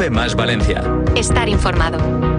COPE más Valencia. Estar informado.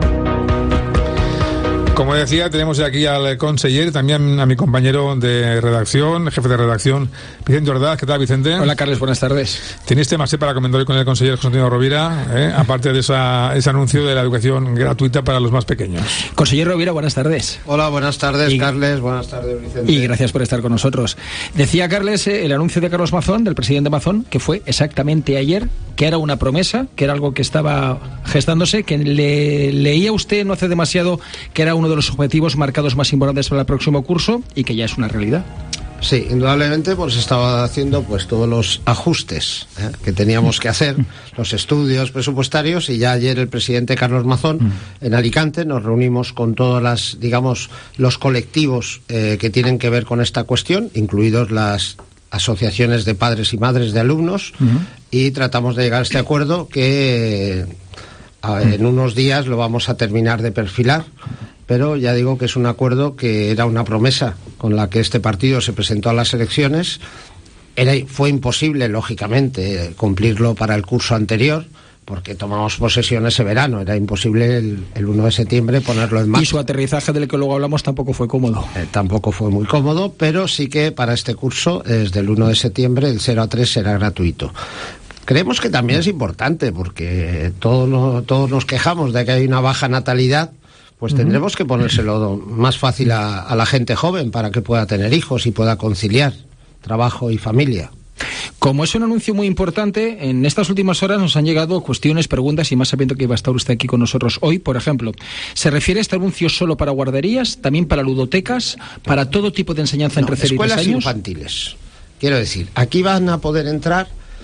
Como decía, tenemos aquí al conseller, también a mi compañero de redacción, jefe de redacción, Vicente Ordaz. ¿Qué tal, Vicente? Hola, Carles, buenas tardes. ¿Tenéis temas para comentar hoy con el conseller José Antonio Rovira, aparte de ese anuncio de la educación gratuita para los más pequeños? Conseller Rovira, buenas tardes. Hola, buenas tardes, Carles. Buenas tardes, Vicente. Y gracias por estar con nosotros. Decía Carles el anuncio de Carlos Mazón, del presidente Mazón, que fue exactamente ayer, que era una promesa, que era algo que estaba gestándose, que leía usted no hace demasiado que era uno de los objetivos marcados más importantes para el próximo curso y que ya es una realidad. Sí, indudablemente pues estaba haciendo pues todos los ajustes que teníamos que hacer, los estudios presupuestarios, y ya ayer el presidente Carlos Mazón en Alicante nos reunimos con todas las, digamos, los colectivos que tienen que ver con esta cuestión, incluidos las asociaciones de padres y madres de alumnos, y tratamos de llegar a este acuerdo que en unos días lo vamos a terminar de perfilar. Pero ya digo que es un acuerdo que era una promesa con la que este partido se presentó a las elecciones. Fue imposible, lógicamente, cumplirlo para el curso anterior, porque tomamos posesión ese verano. Era imposible el 1 de septiembre ponerlo en marcha. Y su aterrizaje, del que luego hablamos, tampoco fue cómodo. Tampoco fue muy cómodo, pero sí que para este curso, desde el 1 de septiembre, el 0 a 3 será gratuito. Creemos que también es importante, porque todos nos quejamos de que hay una baja natalidad. Pues tendremos que ponérselo más fácil a la gente joven para que pueda tener hijos y pueda conciliar trabajo y familia. Como es un anuncio muy importante, en estas últimas horas nos han llegado cuestiones, preguntas, y más sabiendo que iba a estar usted aquí con nosotros hoy. Por ejemplo, ¿se refiere este anuncio solo para guarderías, también para ludotecas, para todo tipo de enseñanza entre 0 y 3 años? Escuelas infantiles. Quiero decir, aquí van a poder entrar.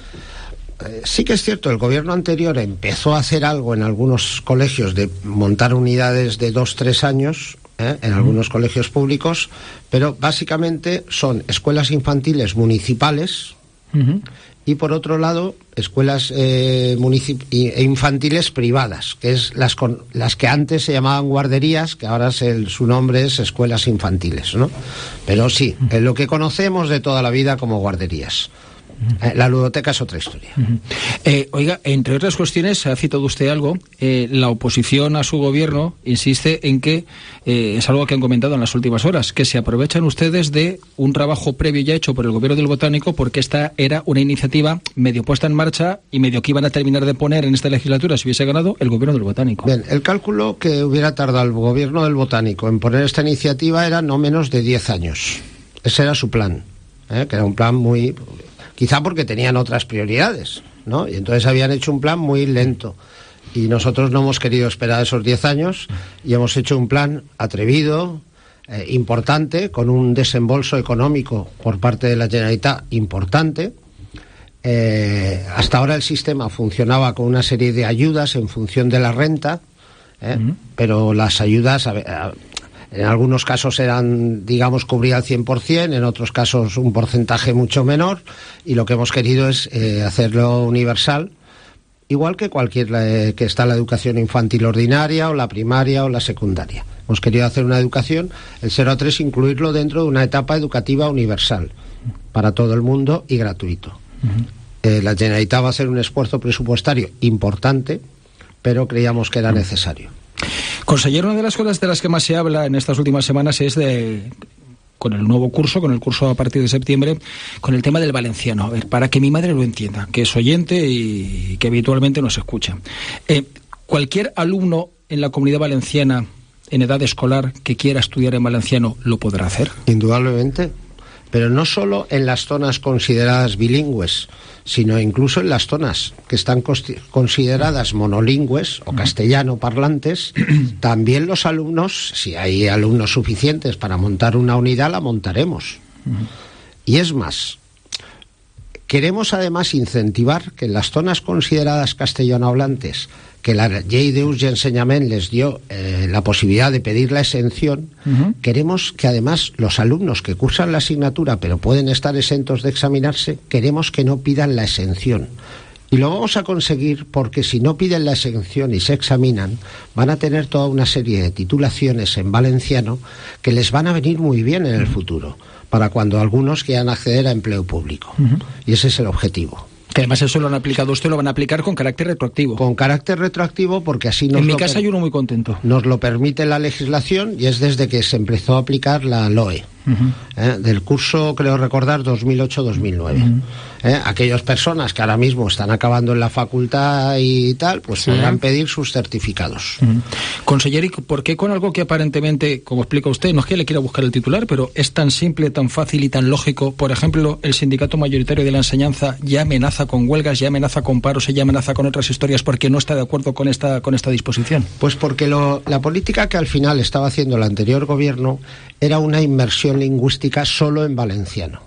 Sí que es cierto, el gobierno anterior empezó a hacer algo en algunos colegios de montar unidades de 2-3 años, en algunos colegios públicos, pero básicamente son escuelas infantiles municipales y, por otro lado, escuelas infantiles privadas, que es las que antes se llamaban guarderías, que ahora su nombre es escuelas infantiles, ¿no? Pero sí, es lo que conocemos de toda la vida como guarderías. La ludoteca es otra historia. Oiga, entre otras cuestiones, ha citado usted algo, la oposición a su gobierno insiste en que, es algo que han comentado en las últimas horas, que se aprovechan ustedes de un trabajo previo ya hecho por el gobierno del Botánico, porque esta era una iniciativa medio puesta en marcha y medio que iban a terminar de poner en esta legislatura si hubiese ganado el gobierno del Botánico. Bien, el cálculo que hubiera tardado el gobierno del Botánico en poner esta iniciativa era no menos de 10 años. Ese era su plan, que era un plan muy... Quizá porque tenían otras prioridades, ¿no? Y entonces habían hecho un plan muy lento. Y nosotros no hemos querido esperar esos 10 años y hemos hecho un plan atrevido, importante, con un desembolso económico por parte de la Generalitat importante. Hasta ahora el sistema funcionaba con una serie de ayudas en función de la renta, pero las ayudas... En algunos casos cubría al 100%, en otros casos un porcentaje mucho menor, y lo que hemos querido es hacerlo universal, igual que que está la educación infantil ordinaria, o la primaria, o la secundaria. Hemos querido hacer una educación, el 0 a 3, incluirlo dentro de una etapa educativa universal, para todo el mundo y gratuito. La Generalitat va a hacer un esfuerzo presupuestario importante, pero creíamos que era necesario. Conseller, una de las cosas de las que más se habla en estas últimas semanas es con el nuevo curso, con el curso a partir de septiembre, con el tema del valenciano. A ver, para que mi madre lo entienda, que es oyente y que habitualmente nos escucha. ¿Cualquier alumno en la Comunidad Valenciana en edad escolar que quiera estudiar en valenciano lo podrá hacer? Indudablemente, pero no solo en las zonas consideradas bilingües, sino incluso en las zonas que están consideradas monolingües o castellano parlantes. También los alumnos, si hay alumnos suficientes para montar una unidad, la montaremos. Y es más, queremos además incentivar que en las zonas consideradas castellanohablantes, que la Llei d'Ús i Ensenyament les dio la posibilidad de pedir la exención, queremos que además los alumnos que cursan la asignatura pero pueden estar exentos de examinarse, queremos que no pidan la exención. Y lo vamos a conseguir porque si no piden la exención y se examinan, van a tener toda una serie de titulaciones en valenciano que les van a venir muy bien en el futuro, para cuando algunos quieran acceder a empleo público. Y ese es el objetivo. Que además eso lo han aplicado usted, lo van a aplicar con carácter retroactivo. Con carácter retroactivo, porque así en mi casa hay uno muy contento. Nos lo permite la legislación y es desde que se empezó a aplicar la LOE. Del curso, creo recordar, 2008-2009. Aquellas personas que ahora mismo están acabando en la facultad y tal, pues podrán pedir sus certificados. Conseller, ¿por qué con algo que aparentemente, como explica usted, no es que le quiera buscar el titular, pero es tan simple, tan fácil y tan lógico? Por ejemplo, el sindicato mayoritario de la enseñanza ya amenaza con huelgas, ya amenaza con paros, ya amenaza con otras historias porque no está de acuerdo con esta disposición. Pues porque la política que al final estaba haciendo el anterior gobierno era una inmersión lingüística solo en valenciano.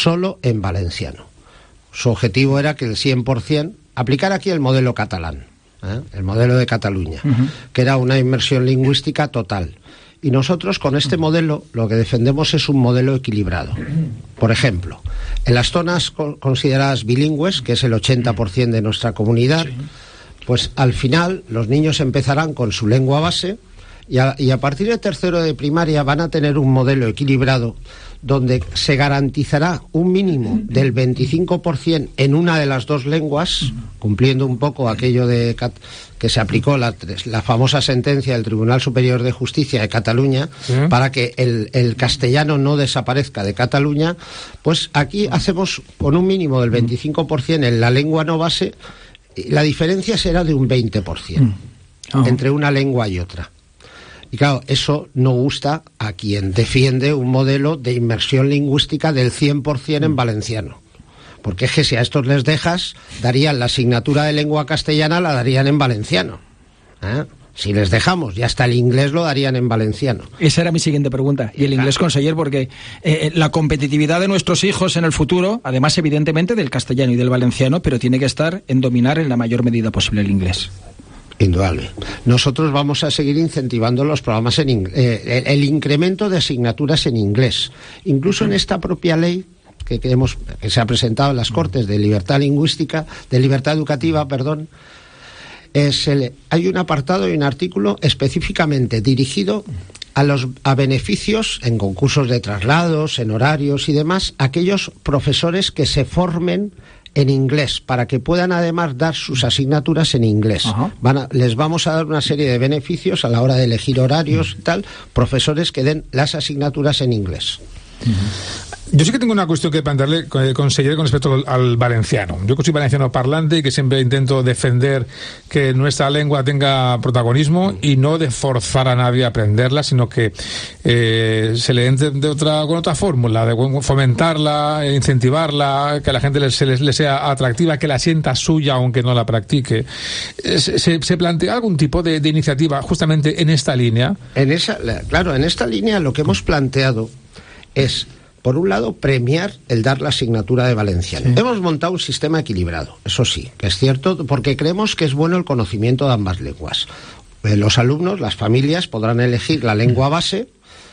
Su objetivo era que el 100% aplicar aquí el modelo catalán, el modelo de Cataluña, que era una inmersión lingüística total. Y nosotros con este modelo lo que defendemos es un modelo equilibrado. Por ejemplo, en las zonas consideradas bilingües, que es el 80% de nuestra comunidad, pues al final los niños empezarán con su lengua base y a partir de tercero de primaria van a tener un modelo equilibrado donde se garantizará un mínimo del 25% en una de las dos lenguas, cumpliendo un poco aquello de que se aplicó la famosa sentencia del Tribunal Superior de Justicia de Cataluña, para que el castellano no desaparezca de Cataluña. Pues aquí hacemos con un mínimo del 25% en la lengua no base, la diferencia será de un 20% entre una lengua y otra. Y claro, eso no gusta a quien defiende un modelo de inmersión lingüística del 100% en valenciano. Porque es que si a estos les dejas, darían la asignatura de lengua castellana, la darían en valenciano. Si les dejamos, y hasta el inglés lo darían en valenciano. Esa era mi siguiente pregunta. Y el inglés, conseller, porque la competitividad de nuestros hijos en el futuro, además evidentemente del castellano y del valenciano, pero tiene que estar en dominar en la mayor medida posible el inglés. Indudable. Nosotros vamos a seguir incentivando los programas en inglés, el incremento de asignaturas en inglés. Incluso en esta propia ley que se ha presentado en las Cortes de libertad lingüística, de libertad educativa, perdón, hay un apartado y un artículo específicamente dirigido a beneficios en concursos de traslados, en horarios y demás, aquellos profesores que se formen en inglés, para que puedan además dar sus asignaturas en inglés. Les vamos a dar una serie de beneficios a la hora de elegir horarios y tal, profesores que den las asignaturas en inglés. Yo sí que tengo una cuestión que plantearle, conseller, con respecto al valenciano. Yo que soy valenciano parlante y que siempre intento defender que nuestra lengua tenga protagonismo y no de forzar a nadie a aprenderla, sino que se le entre con otra fórmula, de fomentarla, incentivarla, que a la gente le sea atractiva, que la sienta suya aunque no la practique. ¿Se plantea algún tipo de iniciativa justamente en esta línea? En esta línea lo que hemos planteado es, por un lado, premiar el dar la asignatura de valenciano. Sí. Hemos montado un sistema equilibrado, eso sí, que es cierto, porque creemos que es bueno el conocimiento de ambas lenguas. Los alumnos, las familias, podrán elegir la lengua base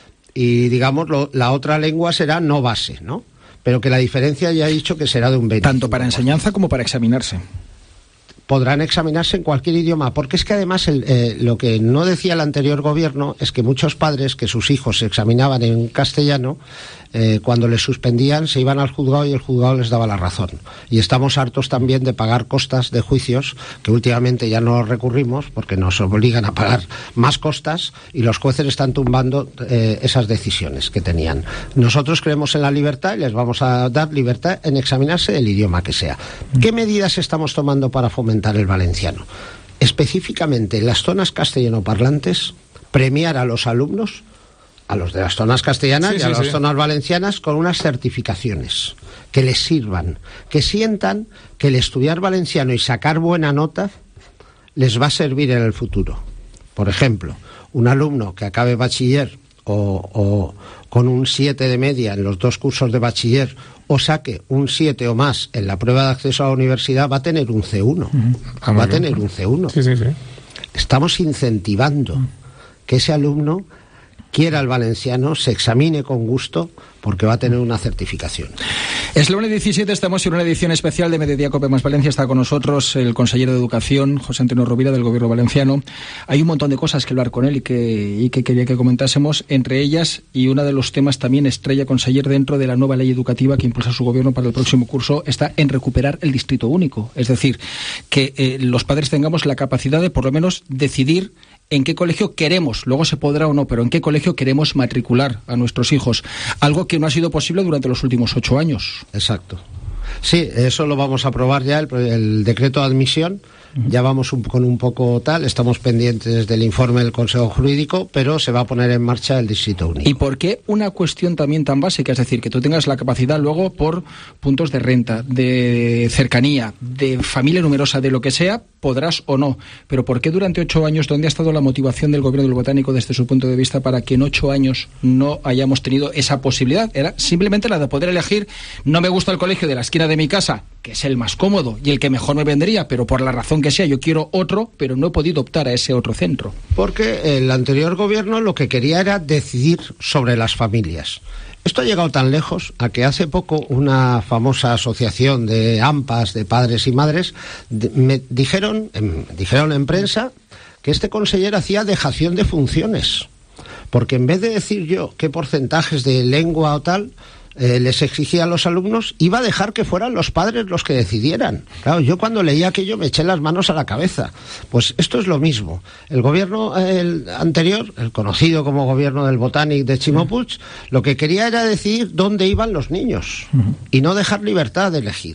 y, digamos, la otra lengua será no base, ¿no? Pero que la diferencia ya he dicho que será de un 20%. Tanto para enseñanza como para examinarse. Podrán examinarse en cualquier idioma, porque es que además lo que no decía el anterior gobierno es que muchos padres que sus hijos se examinaban en castellano, cuando les suspendían se iban al juzgado y el juzgado les daba la razón. Y estamos hartos también de pagar costas de juicios, que últimamente ya no recurrimos porque nos obligan a pagar más costas y los jueces están tumbando esas decisiones que tenían. Nosotros creemos en la libertad y les vamos a dar libertad en examinarse del idioma que sea. ¿Qué medidas estamos tomando para fomentar el valenciano? Específicamente en las zonas castellanoparlantes, premiar a los alumnos, a los de las zonas castellanas y a las zonas valencianas, con unas certificaciones que les sirvan, que sientan que el estudiar valenciano y sacar buena nota les va a servir en el futuro. Por ejemplo, un alumno que acabe bachiller o con un 7 de media en los dos cursos de bachiller, o saque un 7 o más en la prueba de acceso a la universidad, va a tener un C1. Va a tener un C1. Sí. Estamos incentivando que ese alumno quiera el valenciano, se examine con gusto, porque va a tener una certificación. Es la 1:17, estamos en una edición especial de Mediodía Cope más Valencia. Está con nosotros el consejero de Educación, José Antonio Rovira, del Gobierno valenciano. Hay un montón de cosas que hablar con él y que quería que comentásemos, entre ellas, y uno de los temas también estrella, conseller, dentro de la nueva ley educativa que impulsa su Gobierno para el próximo curso, está en recuperar el distrito único. Es decir, que los padres tengamos la capacidad de, por lo menos, decidir en qué colegio queremos, luego se podrá o no, pero en qué colegio queremos matricular a nuestros hijos. Algo que no ha sido posible durante los últimos 8 años. Exacto. Sí, eso lo vamos a aprobar ya, el decreto de admisión. Ya vamos con un poco tal, estamos pendientes del informe del Consejo Jurídico, pero se va a poner en marcha el distrito único. ¿Y por qué una cuestión también tan básica? Es decir, que tú tengas la capacidad luego por puntos de renta, de cercanía, de familia numerosa, de lo que sea, podrás o no. Pero ¿por qué durante 8 años, dónde ha estado la motivación del Gobierno del Botánico desde su punto de vista para que en 8 años no hayamos tenido esa posibilidad? Era simplemente la de poder elegir, no me gusta el colegio de la esquina de mi casa, que es el más cómodo y el que mejor me vendría, pero por la razón que sea yo quiero otro, pero no he podido optar a ese otro centro. Porque el anterior gobierno lo que quería era decidir sobre las familias. Esto ha llegado tan lejos a que hace poco una famosa asociación de AMPAs, de padres y madres, me dijeron en prensa que este consejero hacía dejación de funciones. Porque en vez de decir yo qué porcentajes de lengua o tal les exigía a los alumnos, iba a dejar que fueran los padres los que decidieran. Claro, yo cuando leí aquello me eché las manos a la cabeza. Pues esto es lo mismo. El gobierno anterior, el conocido como gobierno del Botànic de Ximo Puig, lo que quería era decidir dónde iban los niños y no dejar libertad de elegir.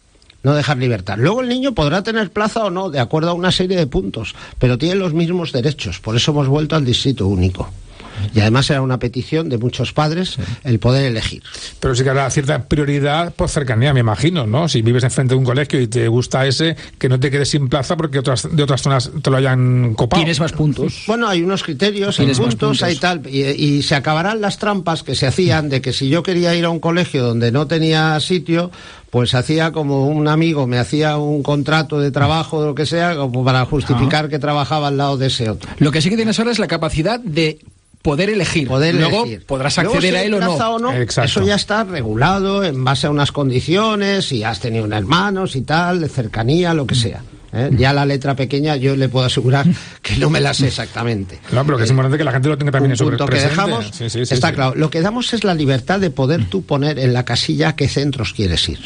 No dejar libertad. Luego el niño podrá tener plaza o no, de acuerdo a una serie de puntos, pero tiene los mismos derechos. Por eso hemos vuelto al distrito único. Y además era una petición de muchos padres el poder elegir. Pero sí que habrá cierta prioridad por cercanía, me imagino, ¿no? Si vives enfrente de un colegio y te gusta ese, que no te quedes sin plaza porque de otras zonas te lo hayan copado. Tienes más puntos. Bueno, hay unos criterios, hay puntos, hay tal, y se acabarán las trampas que se hacían de que si yo quería ir a un colegio donde no tenía sitio, pues hacía como un amigo, me hacía un contrato de trabajo o lo que sea, como para justificar que trabajaba al lado de ese otro. Lo que sí que tienes ahora es la capacidad de poder elegir. Luego podrás acceder a él o no. Eso ya está regulado en base a unas condiciones, si has tenido un hermano, si tal, de cercanía, lo que sea. Ya la letra pequeña yo le puedo asegurar que no me la sé exactamente. No, pero que es importante que la gente lo tenga también en su presente. Que dejamos, está claro. Lo que damos es la libertad de poder tú poner en la casilla a qué centros quieres ir.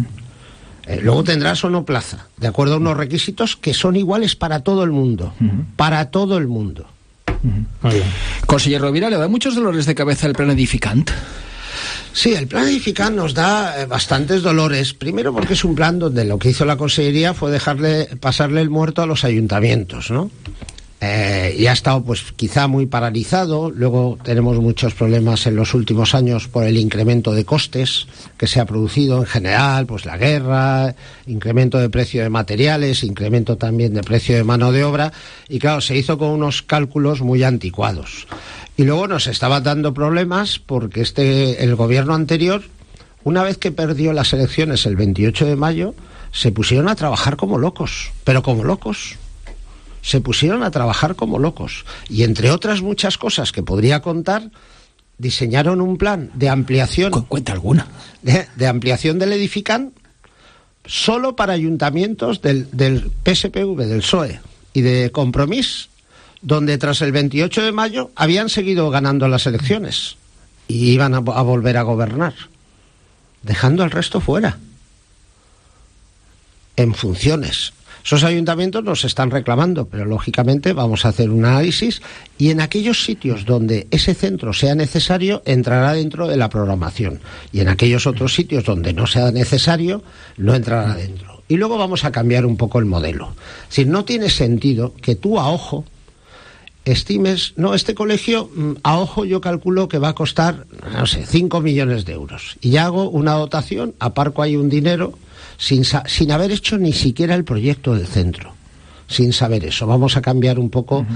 Luego tendrás o no plaza, de acuerdo a unos requisitos que son iguales para todo el mundo. Para todo el mundo. Conseller Rovira, ¿le da muchos dolores de cabeza el plan edificant? Sí, el plan edificant nos da bastantes dolores. Primero porque es un plan donde lo que hizo la Consellería fue pasarle el muerto a los ayuntamientos, ¿no? Y ha estado pues quizá muy paralizado. Luego tenemos muchos problemas en los últimos años por el incremento de costes que se ha producido en general, pues la guerra, incremento de precio de materiales, incremento también de precio de mano de obra, y claro, se hizo con unos cálculos muy anticuados. Y luego nos estaba dando problemas porque el gobierno anterior, una vez que perdió las elecciones el 28 de mayo, se pusieron a trabajar como locos, pero como locos. Se pusieron a trabajar como locos. Y entre otras muchas cosas que podría contar, diseñaron un plan de ampliación. Cuenta alguna. De ampliación del edificant solo para ayuntamientos del PSPV, del PSOE y de Compromís, donde tras el 28 de mayo habían seguido ganando las elecciones y iban a volver a gobernar, dejando al resto fuera, en funciones. Esos ayuntamientos nos están reclamando, pero lógicamente vamos a hacer un análisis y en aquellos sitios donde ese centro sea necesario entrará dentro de la programación y en aquellos otros sitios donde no sea necesario no entrará dentro. Y luego vamos a cambiar un poco el modelo. Es decir, no tiene sentido que tú a ojo estimes, no, este colegio a ojo yo calculo que va a costar, no sé, 5 millones de euros y ya hago una dotación, aparco ahí un dinero sin haber hecho ni siquiera el proyecto del centro, sin saber eso. Vamos a cambiar un poco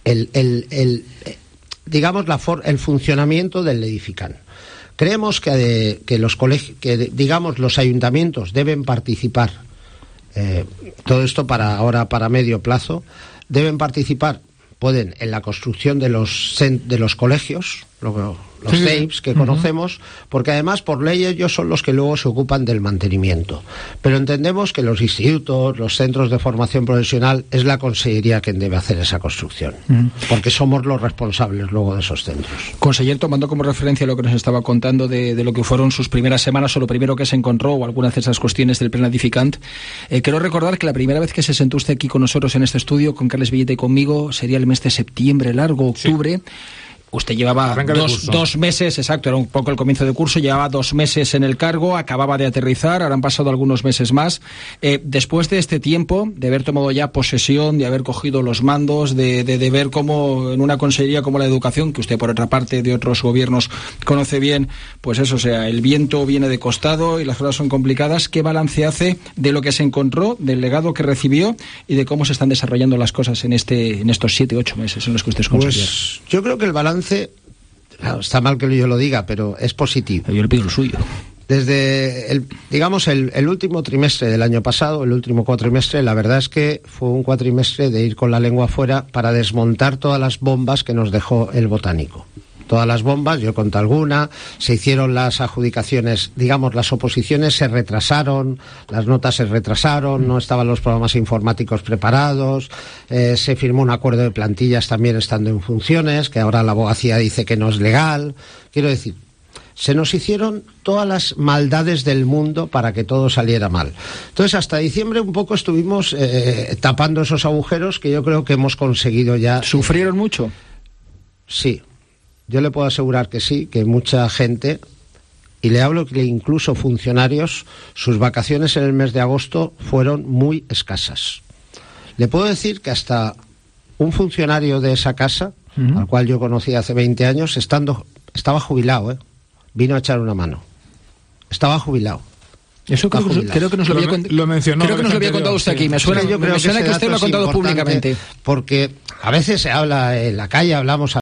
digamos el funcionamiento del edificant. Creemos que los colegios, digamos los ayuntamientos deben participar, todo esto para medio plazo, deben participar, pueden en la construcción de los colegios, los CEIPs que conocemos, porque además por ley ellos son los que luego se ocupan del mantenimiento. Pero entendemos que los institutos, los centros de formación profesional, es la Consellería quien debe hacer esa construcción, porque somos los responsables luego de esos centros. Conseller, tomando como referencia lo que nos estaba contando de lo que fueron sus primeras semanas o lo primero que se encontró o algunas de esas cuestiones del plan edificant, quiero recordar que la primera vez que se sentó usted aquí con nosotros en este estudio, con Carles Villeta y conmigo, sería el mes de septiembre, largo, octubre. Sí. Usted llevaba dos meses, exacto, era un poco el comienzo de curso, llevaba 2 meses en el cargo, acababa de aterrizar, ahora han pasado algunos meses más. Después de este tiempo, de haber tomado ya posesión, de haber cogido los mandos, de ver cómo en una consellería como la educación, que usted por otra parte de otros gobiernos conoce bien, pues eso, o sea, el viento viene de costado y las cosas son complicadas, ¿qué balance hace de lo que se encontró, del legado que recibió y de cómo se están desarrollando las cosas en estos 7-8 meses en los que usted es consejero? Pues yo creo que el balance, claro, está mal que yo lo diga, pero es positivo. Yo le pido lo suyo. Desde el último trimestre del año pasado, el último cuatrimestre, la verdad es que fue un cuatrimestre de ir con la lengua afuera para desmontar todas las bombas que nos dejó el botánico. Todas las bombas, yo conté alguna, se hicieron las adjudicaciones, digamos, las oposiciones se retrasaron, las notas se retrasaron, no estaban los programas informáticos preparados, se firmó un acuerdo de plantillas también estando en funciones, que ahora la abogacía dice que no es legal. Quiero decir, se nos hicieron todas las maldades del mundo para que todo saliera mal. Entonces, hasta diciembre un poco estuvimos tapando esos agujeros que yo creo que hemos conseguido ya. ¿Sufrieron mucho? Sí. Yo le puedo asegurar que sí, que mucha gente, y le hablo que incluso funcionarios, sus vacaciones en el mes de agosto fueron muy escasas. Le puedo decir que hasta un funcionario de esa casa, al cual yo conocí hace 20 años, estaba jubilado, vino a echar una mano. Estaba jubilado. Eso creo que nos lo había contado usted aquí. Me suena que usted lo ha contado públicamente. Porque a veces se habla en la calle, hablamos